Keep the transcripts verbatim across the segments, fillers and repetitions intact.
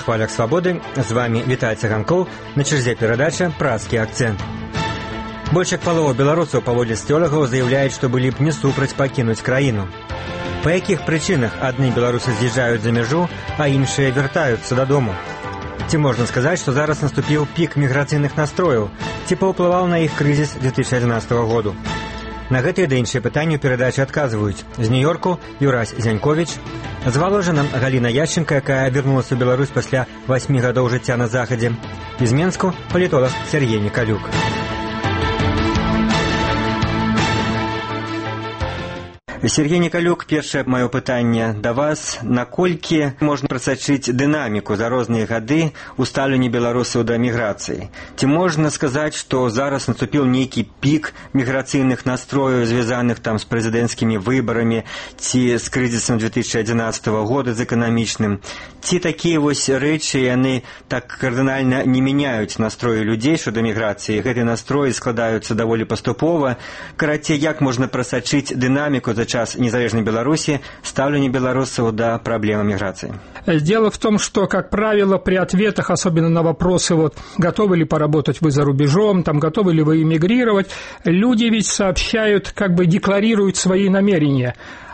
хвалях свабоды. З вами Віталь Цыганкоў. На чарзе перадача «Празкі акцэнт». Больш як палова беларусаў паводле сацыёлагаў заяўляюць, што былі б не супраць пакінуць краіну. Па якіх прычынах адны беларусы з'язджаюць за мяжу, а іншыя вяртаюцца дадому? Ці можна сказаць, што зараз наступіў пік міграцыйных настрояў, ці паўплываў на іх крызіс две тысячи адзінаццатага году? На гэтыя ды іншыя пытанні ў перадачы адказваюць з Нью-Йорку Юрась Зяньковіч, з Валожина Галіна Яшченко, якая вярнулася ў Беларусь пасля васьмі гадоў жыцця на захадзе, і з Менску палітолог Сергей Николюк. Сергей Николюк, першае маё пытанне да вас. Наколькі можна прасачыць дынаміку за розныя гады ў стаўленні беларусаў да міграцыі? Ці можна сказаць, што зараз наступіў нейкі пік міграцыйных настрояў, звязаных там з прэзідэнцкімі выбарамі, ці з крызісам две тысячи адзінаццатага года, з эканамічным? Ці такія вось рэчы, яны так кардынальна не мяняюць настроі людзей шчодо міграцыі? Гэтыя настроі складаюцца даволі паступова. Карацей, як можна прасачыць дынаміку за час незалежной Беларуси, ставление белорусов до проблемы миграции? Дело в том, что, как правило, при ответах, особенно на вопросы, вот, готовы ли поработать вы за рубежом, там, готовы ли вы эмигрировать, люди ведь сообщают, как бы декларируют свои намерения.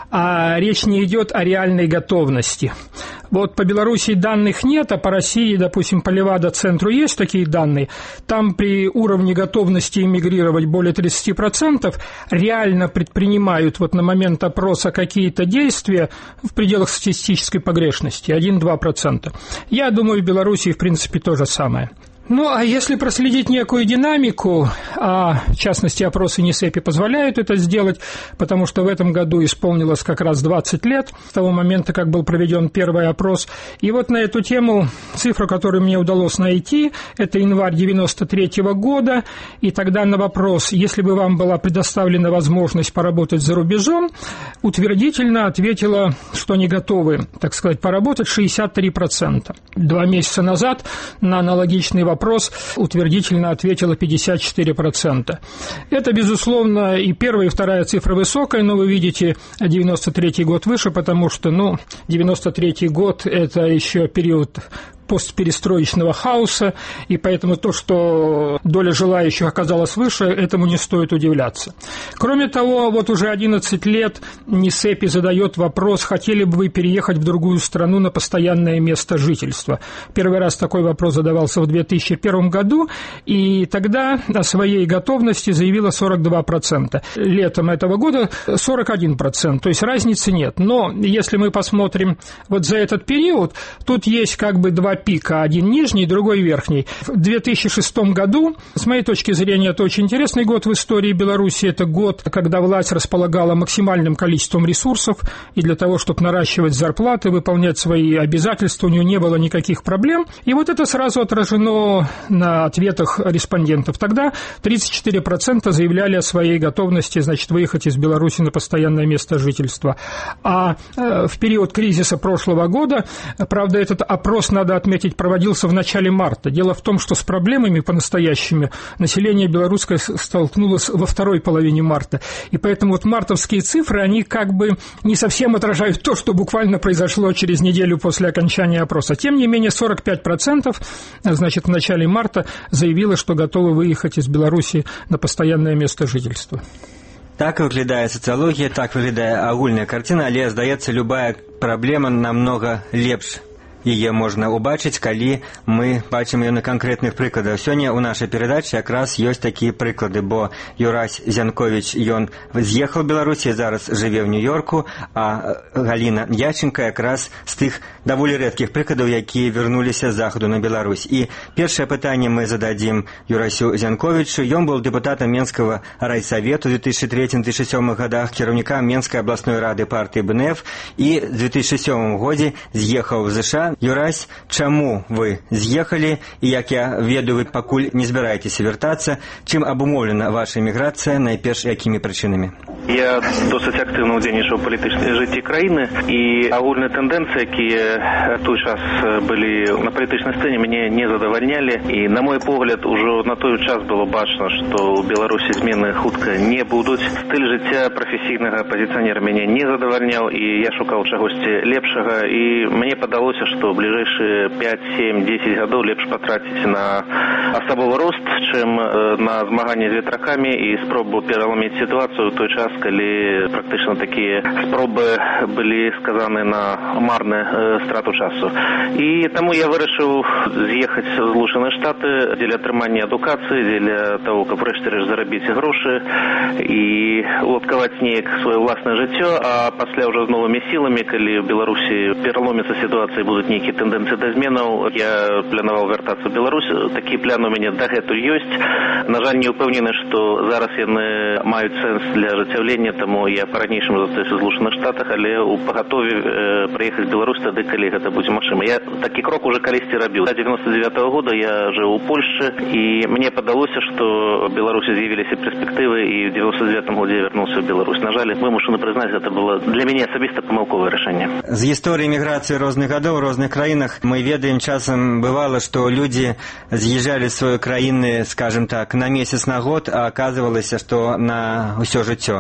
А речь не идет о реальной готовности. Вот по Беларуси данных нет, а по России, допустим, по Левада-центру есть такие данные. Там при уровне готовности эмигрировать более тридцати процентов реально предпринимают вот на момент опроса какие-то действия в пределах статистической погрешности, один-два процента. Я думаю, в Беларуси, в принципе, то же самое. Ну, а если проследить некую динамику, а в частности опросы НИСЭПИ позволяют это сделать, потому что в этом году исполнилось как раз двадцать лет с того момента, как был проведен первый опрос. И вот на эту тему цифру, которую мне удалось найти, это январь девяносто третьего года, и тогда на вопрос, если бы вам была предоставлена возможность поработать за рубежом, утвердительно ответило, что они готовы, так сказать, поработать шестьдесят три процента. Два месяца назад на аналогичный вопрос Вопрос утвердительно ответило пятьдесят четыре процента. Это, безусловно, и первая, и вторая цифра высокая, но вы видите, девяносто третий год выше, потому что, ну, девяносто третий год – это еще период постперестроечного хаоса, и поэтому то, что доля желающих оказалась выше, этому не стоит удивляться. Кроме того, вот уже одиннадцать лет НИСЭПИ задает вопрос, хотели бы вы переехать в другую страну на постоянное место жительства. Первый раз такой вопрос задавался в две тысячи первом году, и тогда о своей готовности заявило сорок два процента. Летом этого года сорок один процент, то есть разницы нет. Но если мы посмотрим вот за этот период, тут есть как бы два пика, один нижний, другой верхний. В две тысячи шестом году, с моей точки зрения, это очень интересный год в истории Беларуси. Это год, когда власть располагала максимальным количеством ресурсов, и для того, чтобы наращивать зарплаты, выполнять свои обязательства, у нее не было никаких проблем. И вот это сразу отражено на ответах респондентов. Тогда тридцать четыре процента заявляли о своей готовности, значит, выехать из Беларуси на постоянное место жительства. А э, в период кризиса прошлого года, правда, этот опрос, надо отметить, проводился в начале марта. Дело в том, что с проблемами по-настоящему население белорусское столкнулось во второй половине марта. И поэтому вот мартовские цифры, они как бы не совсем отражают то, что буквально произошло через неделю после окончания опроса. Тем не менее, сорок пять процентов, значит, в начале марта заявило, что готовы выехать из Беларуси на постоянное место жительства. Так выглядае сацыялогія, так выглядае агульная карціна, але, здаецца, любая праблема намнога лепш. Яе можна ўбачыць, калі мы бачым ее на канкрэтных прыкладах. Сёння ў нашай перадачы якраз ёсць такія прыклады, бо Юрась Зяньковіч, ён з'ехаў в Беларусі, зараз жыве ў Нью-Йорку, а Галіна Яшченко якраз з тых даволі рэдкіх прыкладаў, якія вярнуліся з захаду на Беларусь. І першае пытанне мы зададзім Юрасю Зяньковічу. Ён быў дэпутатам Менскага райсавету ў две тысячи третьем - две тысячи седьмом годах, кіраўнікам Менскай абласной рады партыі БНФ, і ў две тысячи седьмом годзе з'ехаў в ЗША. Юрась, чаму вы з'ехалі, і як я ведаю, вы пакуль не збіраецеся вяртацца, чым абумоўлена ваша эміграцыя, найперш якімі прычынамі? Я досыць актыўна ўдзельнічаў у палітычнай жыцці краіны, і агульныя тэндэнцыі, якія той час былі на палітычнай сцэне, мяне не задавальнялі, і на мой погляд, ужо на той час было бачна, што ў Беларусі змены хутка не будуць. Стыль жыцця прафесійнага пазіцыянера мяне не задавальняў, і я шукаў чагосьці лепшага, і мне падалося, што бліжэйшыя пяць сем дзесяць гадоў лепш патраціць на асабовы рост, чым на змаганне з ветракамі і спробу пераломіць сітуацыю ў той час, калі практычна такія спробы былі сказаны на марны страту часу. І таму я вырашыў з'ехаць з Злучаныя Штаты дзеля атрымання адукацыі, дзеля того, каб рэшце-рэшт зарабіць грошы і уладкаваць неяк сваё ўласнае жыццё, а пасля ўжо з новымі сіламі, калі в Беларусі пераломіцца сітуацыя і будуць нейкія тэндэнцыі да зменаў, я планаваў вяртацца ў Беларусь. Такі план у мяне дагэтуль ёсць. На жаль, не ўпэўнены, што зараз яны маюць сэнс для ажыццяўлення, таму я па-ранейшаму застаюся ў Злучаных Штатах, але ў пагатове э, прыехаць в Беларусь тады, калі гэта будзе магчыма. Я такі крок уже калісьці рабіў. З дзевяносто девятого года я жыў у Польшчы, і мне падалося, што в Беларусі з'явіліся перспектывы, і в девяносто девятом годзе я вярнуўся ў Беларусь. На жаль, вымушаны прызнаць, гэта было для мяне асабіста памылковае рашэнне. З гісторыі міграцыі розных гадоў у розных краінах мы ведаем, часам бывало, што людзі з'язджалі з сваёй краіны, скажем так, на месяц, на год, а аказвалася, што на ўсё жыццё.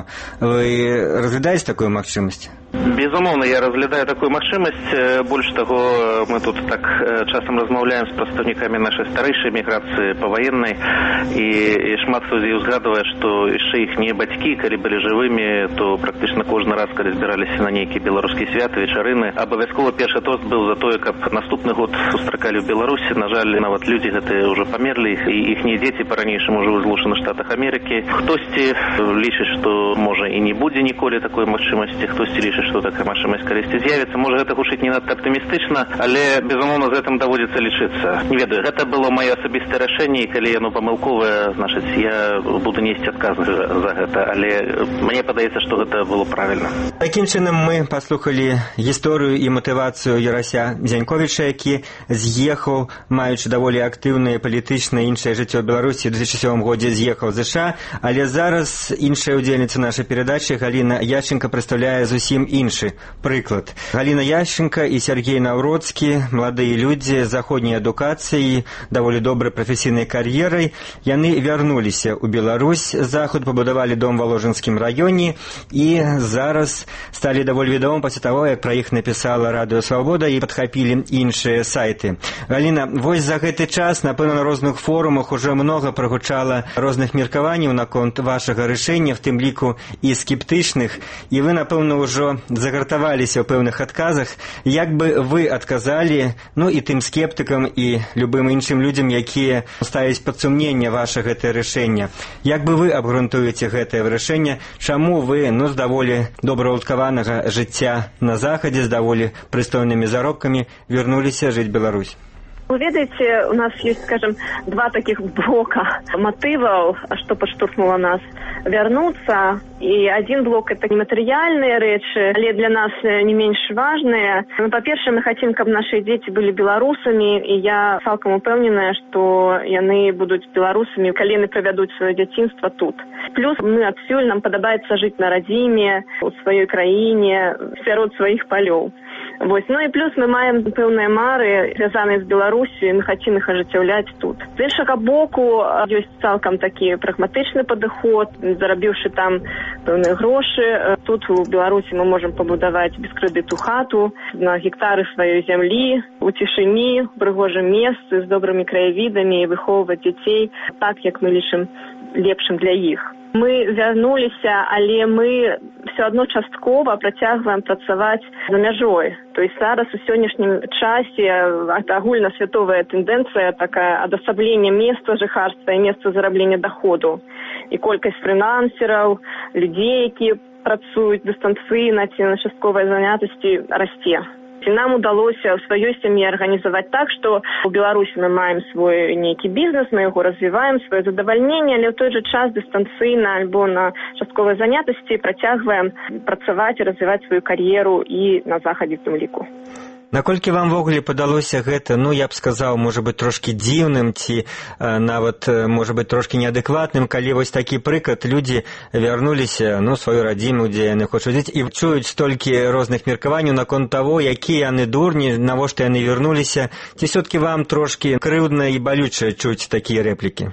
Вы разглядаеце такую магчымасць? Безумоўна, я разглядаю такую магчымасць. Больш таго, мы тут так часам размаўляем з прадстаўнікамі нашай старэйшай міграцыі паваеннай, і, і шмат хто з іх узгадвае, што яшчэ іхнія бацькі, калі былі жывымі, то практычна кожны раз, калі збіраліся на нейкія беларускія святы, вечарыны, абавязкова першы тост быў за тое, каб наступны год сустракалі ў Беларусі. На жаль, нават людзі гэтыя ўжо памерлі, і іхнія дзеці па-ранейшаму жывуць у Злучаных Штатах Амерыкі. Хтосьці лічыць, што можа і не будзе ніколі такой магчымасці, хтосьці лічыць, што такая магчымасць калісьці з'явіцца. Можа, гэта гучыць не надта аптымістычна, але, безумоўна, з гэтым даводзіцца лічыцца. Не ведаю, гэта было маё асабістае рашэнне, і калі яно памылковае, значыць, я буду несці адказнасць за гэта, але мне падаецца, што гэта было правільна. Такім чынам мы паслухалі гісторыю і матывацыю Ярася Дзяньковіча, які з'ехаў, маючы даволі актыўнае палітычнае іншае жыццё ў Беларусі, у две тысячи сёмым годзе з'ехаў з ЗША, але зараз іншая ўдзельніца нашай перадачы Галіна Яшченко прадстаўляе зусім іншы прыклад. Галіна Яшченко і Сергей Наўроцкі, маладыя людзі з заходняй адукацыяй, даволі добрай прафесійнай кар'ерай, яны вярнуліся ў Беларусь, захад пабудавалі дом ва Ложынскім раёне і зараз сталі даволі вядомым пасля таго, як пра іх напісала Радыё Свабода і падхапілі іншыя сайты. Галіна, вось за гэты час, напэўна, на розных форумах ужо многа прагучала розных меркаванняў наконт вашага рашэння, в тым ліку і скептычных, і вы, напэўна, ўжо загартаваліся ў пэўных адказах. Як бы вы адказалі, ну і тым скептыкам і любым іншым людзям, якія ставяць пад сумненне ваша гэтае рашэнне? Як бы вы абгрунтуеце гэтае рашэнне? Чаму вы, ну, з даволі добраўладкаванага жыцця на захадзе, з даволі прыстойнымі заробкамі вярнуліся жыць Беларусь? Вы ведаеце, у нас есть, скажем, два таких блока мотивов, что подштурхнуло нас вернуться. И один блок – это нематериальные речи, але для нас не меньше важные. Ну, по-перше, мы хотим, чтобы наши дети были белорусами, и я цалкам упевнена, что яны будут белорусами, когда яны проведут свое детинство тут. Плюс мы адсюль, нам подобается жить на родиме, у своей краине, сярод своих полёў. Вось. Ну і плюс мы маем пэўныя мары, звязаныя з Беларусю, і мы хацім іх ажыццяўляць тут. З іншага боку, ёсць цалкам такі прагматычны падыход, зарабіўшы там пэўныя грошы. Тут у Беларусі мы можам пабудаваць без крэдыту хату на гектары сваёй зямлі, у цішыні, у прыгожым месцы, з добрымі краявідамі і выхоўваць дзяцей так, як мы лічым лепшым для іх. Мы вярнуліся, але мы все адно часткова працягваем працаваць за мяжой. То есть зараз у сённяшнім часе агульнасвятовая тэндэнцыя такая адасаблення месца жыхарства і месца зараблення даходу. І колькасць фрылансераў, людзей, якія працуюць дыстанцыйна ці на частковай занятасці, расце. І нам удалося ў сваёй сям'і арганізаваць так, што ў Беларусі мы маем свой нейкі бізнес, мы яго развіваем, сваё задавальненне, але ў той жа час дыстанцыйна альбо на частковай занятасці працягваем працаваць і развіваць сваю кар'еру і на захадзе в тым ліку. Наколькі вам ввогуле падалося гэта, ну, я б сказаў, можа быць, трошкі дзіўным ці э, нават, можа быць, трошкі неадэкватным, калі вось такі прыклад, людзі вярнуліся, ну, сваю радзіму, дзе яны хочуць жыць, і чуюць столькі розных меркаванняў наконт таго, якія яны дурні, навошта яны вярнуліся, ці все-таки вам трошкі крыўдна і балюча чуць такія рэплікі?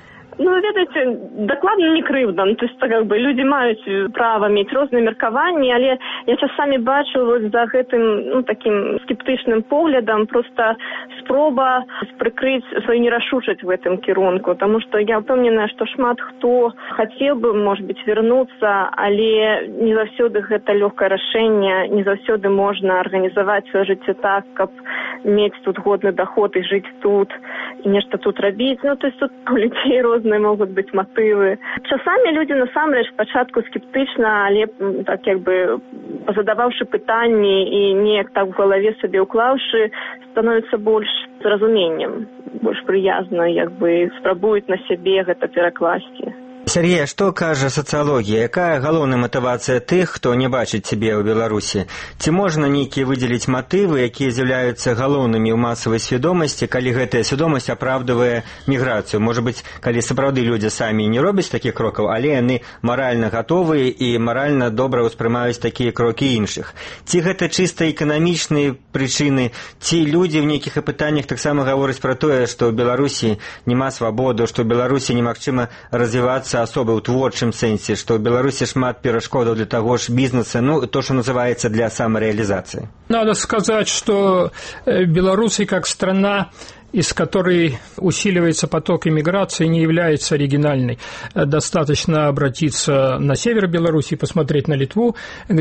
Ну, ведаеце, дакладна не крыўда. Ну, то есть, как бы, людзі маюць права мець розныя меркаванні, але я часамі бачу вот за гэтым, ну, таким скептычным поглядам просто спроба прыкрыць сваю нерашучасць в этом кірунку, потому что я упэўненая, што шмат хто хацеў бы, может быть, вернуцца, але не заўсёды гэта лёгкае рашэнне, не заўсёды можна арганізаваць сваё жыццё так, каб мець тут годны доход і жыць тут, і нешта тут рабіць. Ну, то есть тут у людзей розныя могуць быць матывы. Часамі людзі насамрэч спачатку скептычна, але так як бы задаваўшы пытанні і неяк так в галаве сабе ўклаўшы, становіцца больш з разуменнем, больш прыязна, як бы спрабуюць на сябе гэта перакласці. Сергей, што кажа сацыялогія? Якая галоўная матывацыя тых, хто не бачыць сябе ў Беларусі? Ці можна нейкія выдзеліць матывы, якія з'яўляюцца галоўнымі ў масавай свядомасці, калі гэтая свядомасць апраўдвае міграцыю? Можа быць, калі сапраўды людзі самі не робяць такіх крокаў, але яны маральна гатовыя і маральна добра ўспрымаюць такія крокі іншых. Ці гэта чыста эканамічныя прычыны, ці людзі ў нейкіх пытаннях таксама гавораць пра тое, што ў Беларусі няма свабоды, што ў Беларусі немагчыма развівацца особо ў творчым сэнсе, што ў Беларусі шмат перашкодаў для таго ж бізнеса, ну, то, что называется для самореализации? Надо сказать, что Беларусь как страна, из которой усиливается поток иммиграции, не является оригинальной. Достаточно обратиться на север Беларуси, посмотреть на Литву,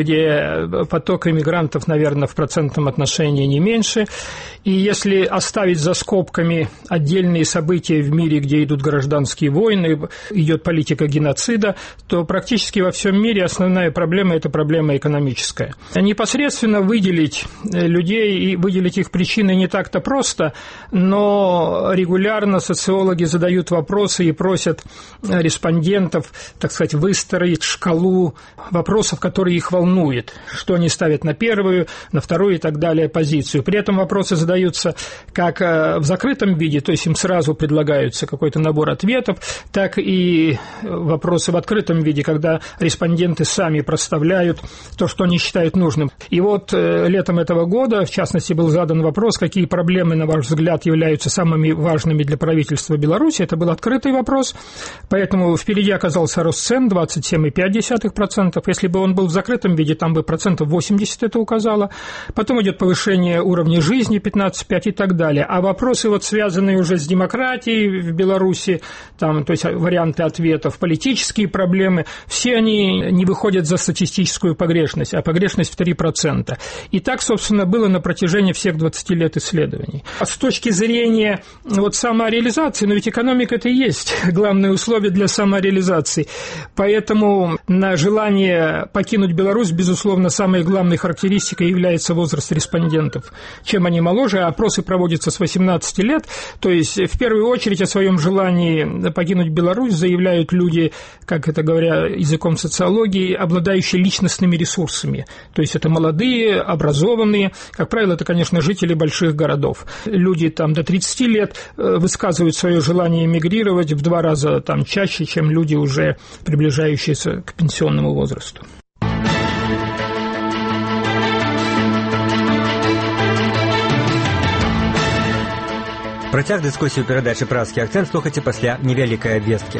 где поток иммигрантов, наверное, в процентном отношении не меньше. И если оставить за скобками отдельные события в мире, где идут гражданские войны, идет политика геноцида, то практически во всем мире основная проблема – это проблема экономическая. Непосредственно выделить людей и выделить их причины не так-то просто, но Но регулярно социологи задают вопросы и просят респондентов, так сказать, выстроить шкалу вопросов, которые их волнуют, что они ставят на первую, на вторую и так далее позицию. При этом вопросы задаются как в закрытом виде, то есть им сразу предлагается какой-то набор ответов, так и вопросы в открытом виде, когда респонденты сами проставляют то, что они считают нужным. И вот летом этого года, в частности, был задан вопрос, какие проблемы, на ваш взгляд, являются самыми важными для правительства Беларуси. Это был открытый вопрос, поэтому впереди оказался рост цен двадцать семь целых пять десятых процента. Если бы он был в закрытом виде, там бы процентов восемьдесят это указало. Потом идет повышение уровня жизни пятнадцать целых пять десятых и так далее. А вопросы, вот, связанные уже с демократией в Беларуси, там, то есть варианты ответов, политические проблемы, все они не выходят за статистическую погрешность, а погрешность в три процента. И так, собственно, было на протяжении всех двадцати лет исследований. А с точки зрения вот самореализации, но ведь экономика это и есть главное условие для самореализации. Поэтому на желание покинуть Беларусь, безусловно, самой главной характеристикой является возраст респондентов. Чем они моложе, опросы проводятся с восемнадцати лет, то есть в первую очередь о своем желании покинуть Беларусь заявляют люди, как это говоря языком социологии, обладающие личностными ресурсами. То есть это молодые, образованные, как правило, это, конечно, жители больших городов. Люди там до тридцати лет высказывают свое желание эмигрировать в два раза там чаще, чем люди, уже приближающиеся к пенсионному возрасту. Працяг дыскусію перадачы «Празкі акцэнт» слухайце пасля невялікай абвесткі.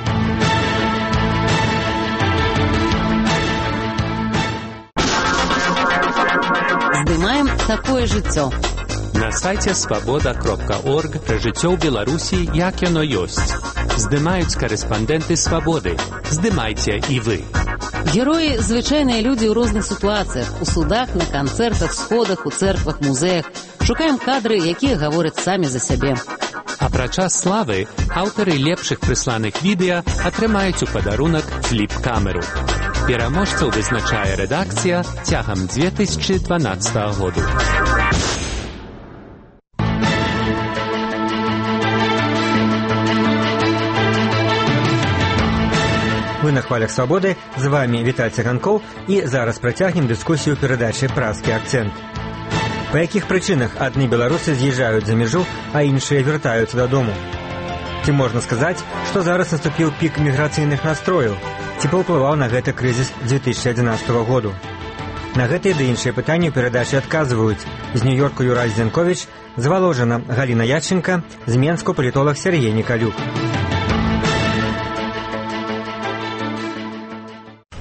Здымаем такое жыццё. На сайце свабода кропка орг пра жыццё ў Беларусі, як яно ёсць. Здымаюць карэспандэнты свабоды. Здымайце і вы. Героі – звычайныя людзі ў розных сітуацыях, у судах, на канцэртах, сходах, у цэрквах, музеях. Шукаем кадры, якія гавораць самі за сябе. Апрача славы, аўтары лепшых прысланых відэа атрымаюць у падарунак фліп-камеру. Пераможцаў вызначае рэдакцыя цягам две тысячы дванаццатага году. Вы на хвалях свабоды, з вами Віталь Цыганкоў, і зараз працягнем дыскусію перадачы «Празкі акцэнт». Па якіх прычынах адны беларусы з'язджаюць за мяжу, а іншыя вяртаюцца дадому? Ці можна сказаць, што зараз наступіў пік міграцыйных настрояў? Ці паўплываў на гэта крызіс две тысячи одиннадцатого году? На гэтыя ды іншыя пытанні ў перадачы адказваюць з Нью-Йорку Юрай Зянковіч, з Валожына Галіна Ядченка, з Менску палітолог Сергей Николюк.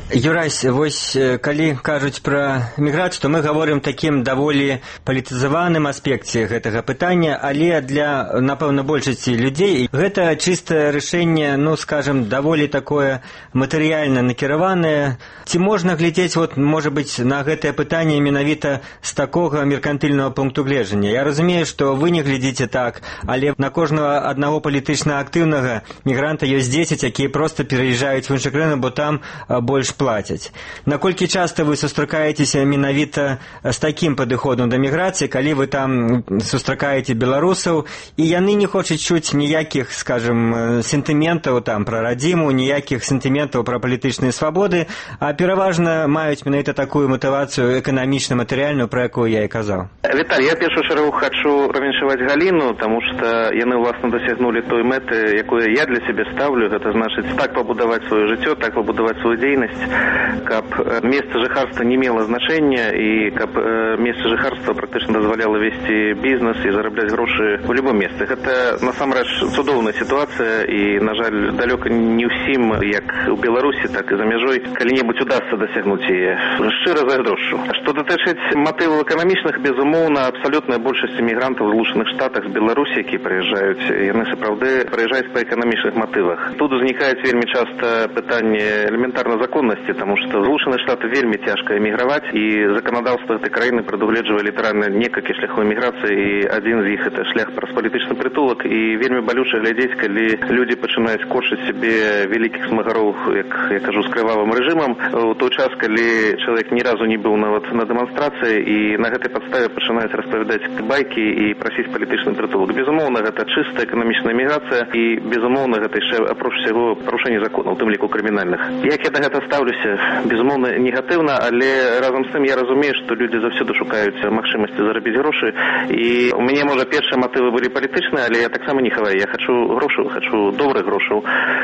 Юрась, вось калі кажуць пра міграцыю, то мы гаворым такім даволі палітызаваным аспекце гэтага пытання, але для, напэўна, большасці людзей гэта чыстае рашэнне, ну, скажем, даволі такое матэрыяльна накіраванае. Ці можна глядзець, вот, можа быць, на гэтае пытанне менавіта з такога меркантыльнага пункту гледжання? Я разумею, што вы не глядзіце так, але на кожнага аднаго палітычна актыўнага мігранта ёсць дзесяць, якія проста пераязджаюць в іншыя краіны, бо там больш плацяць. Наколькі часта вы сустракаецеся менавіта з такім падыходам да міграцыі, калі вы там сустракаеце беларусаў, і яны не хочуць чуць ніякіх, скажем, сентыментаў там пра радзіму, ніякіх сентыментаў пра палітычныя свабоды, а пераважна маюць менавіта такую матывацыю эканамічна-матэрыяльную, пра якую я і казаў. Віталь, я першую чаргу хачу павіншаваць Галіну, таму што яны, уласна, дасягнулі той мэты, якую я для сябе ставлю. Гэта значыць так пабудаваць сваё жыццё, так пабудаваць сваю дзейнасць, каб месца жыхарства не мела значэння і каб месца жыхарства практычна дазваляла весці бізнес і зарабляць грошы ў любым месцы. Гэта насамрэч цудоўная сітуацыя і, на жаль, далёка не ўсім, як у Беларусі, так і за мяжой, калі-небудзь удасца дасягнуць яе. Шчыра зайздрошчу. Што датычыць матываў эканамічных, безумоўна, абсалютная большасць мігрантаў в Злучаных Штатах з Беларусі, які прыязджаюць, яны сапраўды прыязджаюць па эканамічных матывах. Тут узнікаюць вельмі часта пытанне элементарна законнасці, таму што в Злучаныя Штаты вельмі цяжка эміграваць, і заканадаўства гэтай краіны прадугледжвае літаральна некалькі шляхоў эміграцыі, і адзін з іх это шлях праз палітычны прытулак, і вельмі балюча глядзець, калі людзі пачынаюць корчыць сябе вялікіх змагароў, як я кажу, з крывавым рэжымам, у той час, калі чалавек ні разу не быў нават на дэманстрацыі, і на гэтай падставе пачынаюць распавядаць байкі і прасіць палітычны прытулак. Безумоўна, гэта чыстая эканамічная эміграцыя, і безумоўна, гэта яшчэ апроч усяго парушэнне законаў, у тым ліку крымінальных. Як я да гэта ставлюся? Безумоўна, негатыўна, але разам з тым я разумею, што людзі заўсёды шукаюць магчымасці зарабіць грошы, і у мяне, можа, першыя матывы былі палітычныя, але я таксама не хаваю. Я хачу грошаў, хачу добрых грошаў,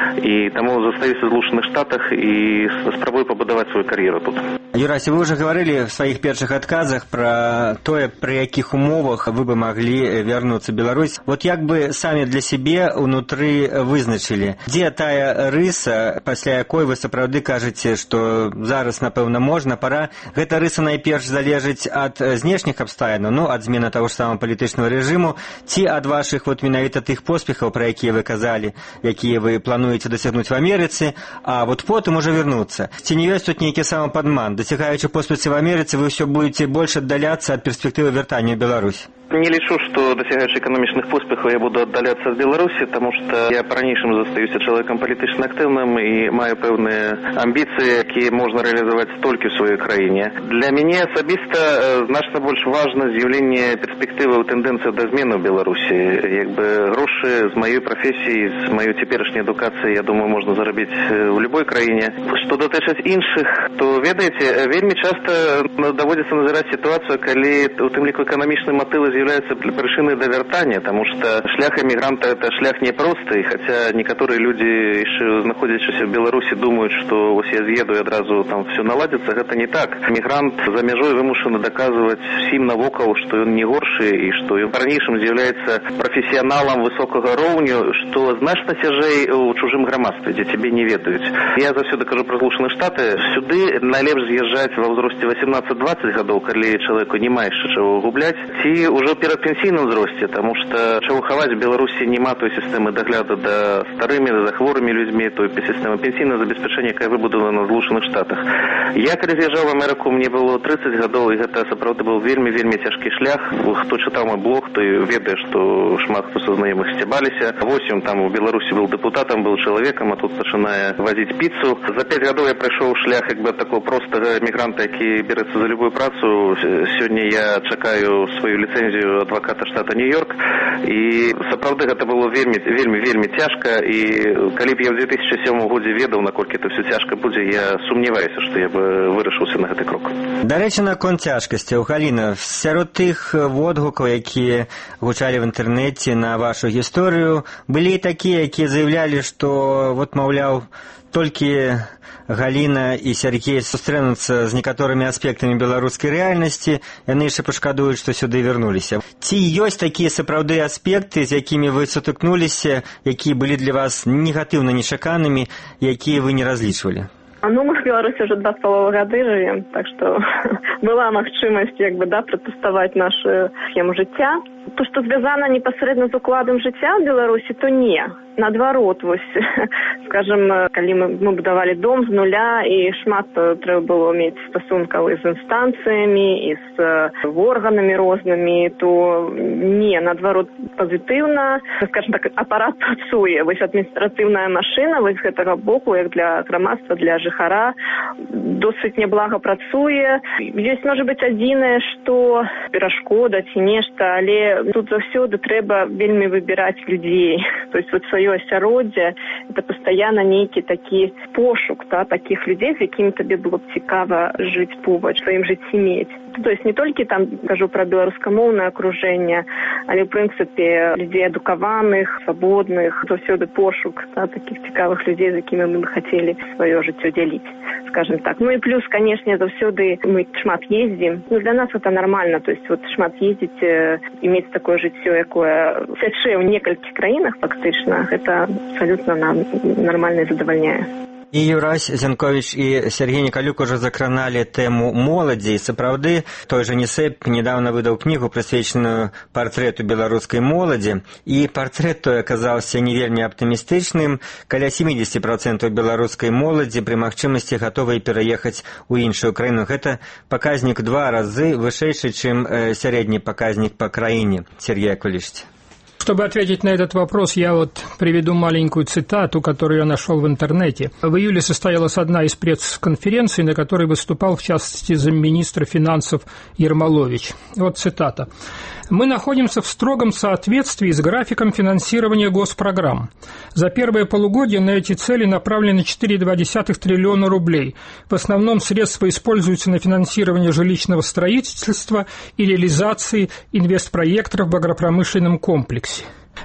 і таму застаюся в Злучаных Штатах і спрабую пабудаваць сваю кар'еру тут. Юрась, вы уже говорили в своих первых отказах про то, при каких умовах вы бы могли вернуться в Беларусь. Вот як бы сами для себя внутри вызначили, где тая рыса, после якой вы сапраўды кажете, что зараз, напэўна, можно, пора. Гэта рыса найперш залежыць от знешних обставин, ну, от змены того же самого политичного режиму, ці от ваших вот менавіта тых поспехов, про якія вы казали, якія вы плануете досягнуть в Америце, а вот потом уже вернуться. Ці не ёсць тут нейкі самопадман? Досягаючы поспехи в Америце, вы все будете больше отдаляться от перспективы вяртання в Беларусь? Не лічу, што дасягаючы эканамічных поспехаў я буду аддаляцца ад Беларусі, таму што я па-ранейшаму застаюся чалавекам палітычна актыўным і маю пэўныя амбіцыі, якія можна рэалізаваць толькі ў сваёй краіне. Для мяне асабіста значна больш важна з'яўленне перспектываў тэндэнцыі да змены ў Беларусі. Як бы грошы з маёй прафесіі, з маёй цяперашняй адукацыі, я думаю, можна зарабіць у любой краіне. Што датычыць іншых, то, ведаеце, вельмі часта даводзіцца назіраць сітуацыю, калі у тым ліку эканамічны матывы з'яўляецца прычынай да вяртання, таму што шлях эмігранта это шлях няпросты, хаця некаторыя людзі яшчэ знаходзячыся в Беларусі думаюць, што вось я з'еду і адразу там все наладзіцца. Гэта не так. Эмігрант за мяжой вымушаны даказваць всім навокал, што ён не горшы і што ён па-ранейшаму з'яўляецца прафесіяналам высокага роўню, што значна цяжэй у чужым грамадстве, дзе цябе не ведаюць. Я заўсёды кажу пра Злучаныя Штаты. Сюды найлепш з'язджаць ва ўзросце восемнадцать-двадцать гадоў, калі чалавеку няма яшчэ чаго губляць, ці ўжо перад пенсійным узросце, таму што чаго хаваць, в Беларусі няма той сістэмы дагляду да старымі, за хворымі людзьмі, той сістэмы пенсійнага забеспячэння, якая выбудавана на Злучаных Штатах. Я калі з'язджаў в Амерыку, мне было тридцать гадоў, і гэта сапраўды быў вельмі-вельмі цяжкі шлях. Хто чытаў мой блог, той ведае, што шмат хто са знаёмых сцябаліся. Вось ён там у Беларусі быў дэпутатам, быў чалавекам, а тут пачынае вазіць піцу. За пять гадоў я прайшоў шлях як бы такого простага мігранта, які берецца за любую працу. Сёння я чакаю сваю ліцэнзію адваката штата Нью-Йорк, і сапраўды гэта было вельмі вельмі вельмі цяжка, і калі б я ў две тысячи сёмым годзе ведаў, наколькі это все цяжка будзе, я сумняваюся, што я бы вырашыўся на гэты крок. Дарэчы, наконт цяжкасцяў, Галіна, сярод тых водгукаў, якія гучалі в інтэрнэце на вашу гісторыю, былі такія, якія заяўлялі, што вот, маўляў, толькі Галіна і Сергей сустрэнуцца з некаторымі аспектамі беларускай рэальнасці, яны яшчэ пашкадуюць, што сюды вярнуліся. Ці ёсць такія сапраўды аспекты, з якімі вы сутыкнуліся, якія былі для вас негатыўна нечаканымі, якія вы не разлічвалі? А ну мы в Беларуси уже два с половиной года живем, так что была магчымасць як бы да пратэставаць нашу схему жыцця. То, што звязана непасрэдна з укладам жыцця ў Беларусі, то не. Наадварот, вось, скажем, калі мы, мы будавалі дом з нуля, і шмат трэба было мець стасункаў і з інстанцыямі, і з органамі рознымі, то не, наадварот, пазітыўна, скажем так, апарат працуе. Вось адміністратыўная машына вось гэтага боку, як для грамадства, для жыхара, досыць няблага працуе. Ёсць, можа быць, адзінае, што перашкода ці нешта, але тут заўсёды трэба вельмі выбіраць людзей. То есть вот сваё асяроддзе, это пастаянна нейкі такі пошук, да, такіх людзей, з якімі табе было б цікава жыць побач, в сваім жыцці мець. То есть не толькі там кажу пра беларускамоўнае акружэнне, але ў прынцыпе людзей адукаваных, свабодных, заўсёды пошук, да, такіх цікавых людзей, з якімі мы бы хацелі сваё жыццё дзяліць, скажем так. Ну і плюс, канешне, заўсёды мы шмат ездзім. Ну для нас это нормально, то есть вот шмат ездзіць, иметь такое жыццё, якое цячэ ў некалькіх краінах фактычна, гэта абсалютна нам нармальна задавальняе. І Юрась Зянкович і Сергей Николюк уже закраналі тэму моладзі. Сапраўды, той жа НІСЭП недавно выдаў кнігу, прысвечаную партрэту беларускай моладзі, і партрэт той аказаўся не вельмі аптымістычным. Каля сямдзесят процентов беларускай моладзі пры магчымасці гатовыя пераехаць у іншую краіну. Гэта паказнік два разы вышэйшы, чым э, сярэдні паказнік па краіне. Сергей Акулишти. Чтобы ответить на этот вопрос, я вот приведу маленькую цитату, которую я нашел в интернете. В июле состоялась одна из пресс-конференций, на которой выступал, в частности, замминистра финансов Ермолович. Вот цитата. «Мы находимся в строгом соответствии с графиком финансирования госпрограмм. За первое полугодие на эти цели направлено четыре целых две десятых триллиона рублей. В основном средства используются на финансирование жилищного строительства и реализации инвестпроектов в агропромышленном комплексе.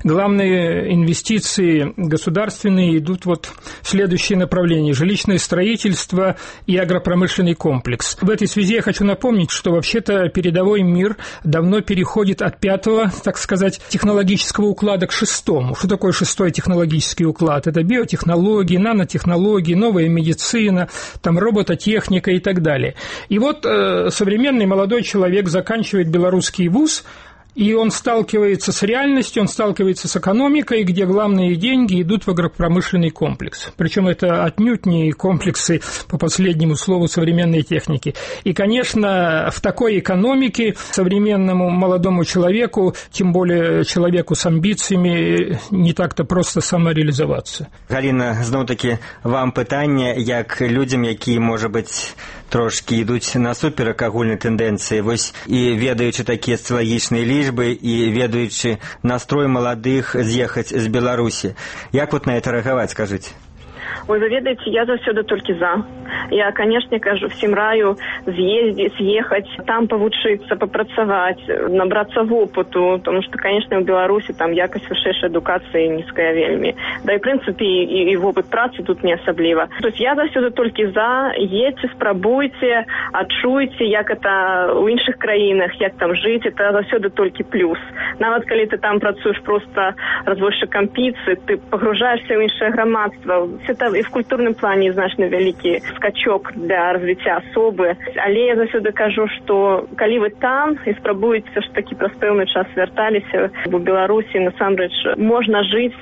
Главные инвестиции государственные идут вот в следующие направления: жилищное строительство и агропромышленный комплекс. В этой связи я хочу напомнить, что вообще-то передовой мир давно переходит от пятого, так сказать, технологического уклада к шестому. Что такое шестой технологический уклад? Это биотехнологии, нанотехнологии, новая медицина, там робототехника и так далее. И вот э, современный молодой человек заканчивает белорусский вуз, и он сталкивается с реальностью, он сталкивается с экономикой, где главные деньги идут в агропромышленный комплекс. Причем это отнюдь не комплексы, по последнему слову, современной техники. И, конечно, в такой экономике современному молодому человеку, тем более человеку с амбициями, не так-то просто самореализоваться. Галина, зноў-таки вам пытанне, як людям, які, может быть, трошки ідуць насуперак агульнай тэндэнцыі, вось і ведаючы такія социалагічныя лічбы і ведаючы настрой маладых з'ехаць з Беларусі. Як вот на это рэагаваць, скажыце? Ой, вы ведаеце, я заўсёды толькі за. Я, конечно, кажу, всім раю з'ездзіць, з'ехаць, там павучыцца, папрацаваць, набрацца вопыту, потому что, конечно, в Беларуси там якасць вышэйшай адукацыі нізкая вельмі. Да і, в прынцыпе, і, і вопыт працы тут не асабліва. То есть я заўсёды толькі за, едьце, спрабуйце, адчуйце, як это ў іншых краінах, як там жыць, это заўсёды толькі плюс. Нават калі ты там працуеш просто развозчыкам піцы, ты пагружаешься ў іншае грамадства. Это і в культурным плане значна вялікі скачок для развіцця асобы. Але я заўсёды кажу, што калі вы там і спрабуеце ж такі праз пэўны час вярталіся, у Беларусі насамрэч можна жыць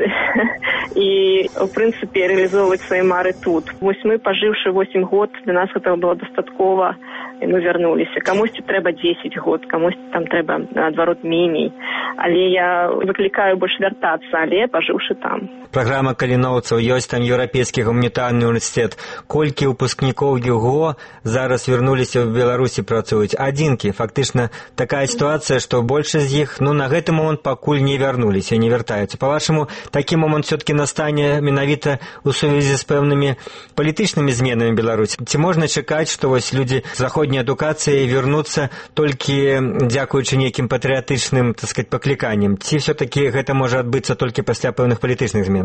і, в прынцыпе, рэалізоўваць свае мары тут. Вось мы, пажыўшы восемь год, для нас гэтага было дастаткова, і мы вярнуліся. Камусьці трэба дзесяць год, камусьці там трэба, наадварот, меней. Але я выклікаю больш вяртацца, але пажыўшы там. Праграма каліноўцаў, ёсць там еўрапейскі гуманітарны універсітэт. Колькі выпускнікоў ЮГО зараз вярнуліся ў Беларусі працуюць? Адзінкі. Фактычна такая сітуацыя, што большасць з іх, ну, на гэты момант пакуль не вярнуліся, не вяртаюцца. Па-вашаму, такі момант все-таки настане менавіта ў сувязі з пэўнымі палітычнымі зменамі Беларусі? Ці можна чакаць, што вось людзі заходняй адукацыі вернуцца толькі дзякуючы нейкім патрыятычным, так сказать, пакліканням? Ці все-таки гэта можа адбыцца толькі пасля пэўных палітычных зменаў?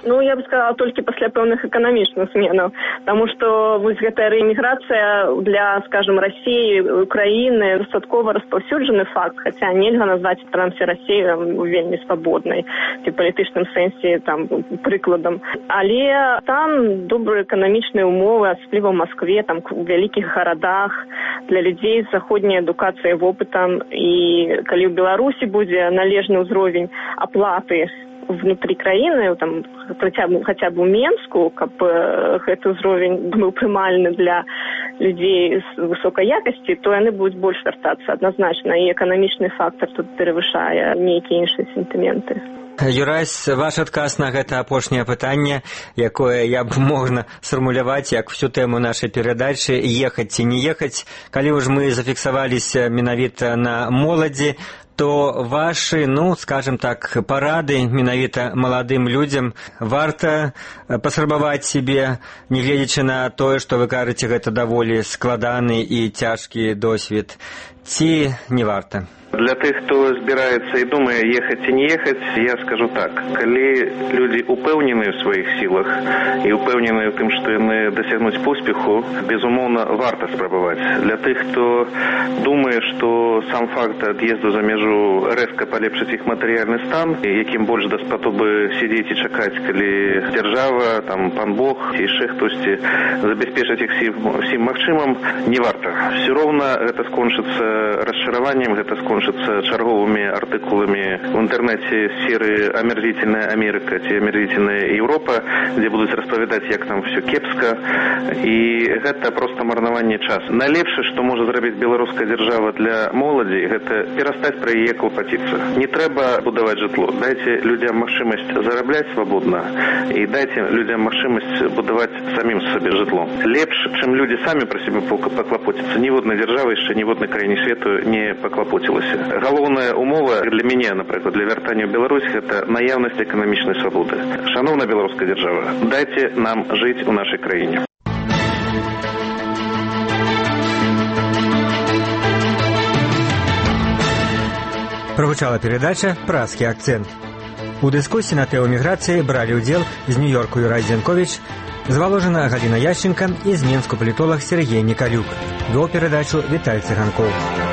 Ну, я бы сказала, толькі пасля пэўных эканамічных зменаў, таму што вось гэтая рээміграцыя для, скажем, Расіі, Украіны дастаткова распаўсюджаны факт, хаця нельга назваць прынамсі Расію вельмі свабоднай, ці палітычным сэнсе там прыкладам. Але там добрыя эканамічныя умовы, асабліва ў Маскве, там у вялікіх гарадах для людзей з заходняй адукацыяй, вопытам, і калі ў Беларусі будзе належны ўзровень аплаты внутри краіны, там, хотя бы, хотя бы у Менску, каб гэты ўзровень быў прымальны для людзей з высокай якасці, то яны будуць больш вяртацца адназначна, і эканамічны фактор тут перавышае нейкія іншыя сентыменты. Юрась, ваш адказ на гэта апошняе пытанне, якое я б можна сфармуляваць як всю тэму нашай перадачы «Ехаць ці не ехаць». Калі ўж мы зафіксаваліся менавіта на моладзі, то ваши, ну, скажем так, парады менавіта маладым людзям варта паспрабаваць себе, не гледзячы на тое, што вы кажаце, гэта даволі складаны і цяжкі досвед, ці не варта? Для тых, хто збіраецца і думае, ехаць ці не ехаць, я скажу так. Калі людзі упэўнены ў сваіх сілах і упэўнены ў тым, што яны дасягнуць поспеху, безумоўна, варта спрабаваць. Для тых, хто думае, што сам факт ад'езду за мяжу рэзка палепшыць іх матэрыяльны стан, якім больш даспадобы сядзець і чакаць, калі дзяржава, там, пан Бог ці яшчэ хтосьці забяспечыць іх всім, всім магчымым, не варта. Все роўна гэта скончыцца расчараваннем, гэта скончыцца чарговымі артыкуламі в інтэрнэце серыі «Омерзительная Америка» ці «Омерзительная Европа», дзе будуць распавядаць, як там все кепска, і гэта проста марнаванне часу. Найлепшае, што можа зрабіць беларуская дзяржава для моладзі, гэта перастаць пра яе клапаціцца. Не трэба будаваць жытло. Дайце людзям магчымасць зарабляць свабодна і дайце людзям магчымасць будаваць самім сабе жытло. Лепш, чым людзі самі пра сябе паклапоціцца, ніводная дзяржава яшчэ ніводнай краіне свету не паклапоцілася. Галоўная умова для мяне, напрыклад, для вяртання ў Беларусь, гэта наяўнасць эканамічнай свабоды. Шановная беларуская дзяржава, дайце нам жыць у нашай краіне. Прагучала перадача «Празкі акцэнт». У дыскусіі на тэму міграцыі бралі ўдзел з Нью-Йорку Юрай Зенкович, з Воложина Галіна Яшченка і з Менску палітолог Сергей Николюк. Вёў перадачу Віталь Цыганкоў.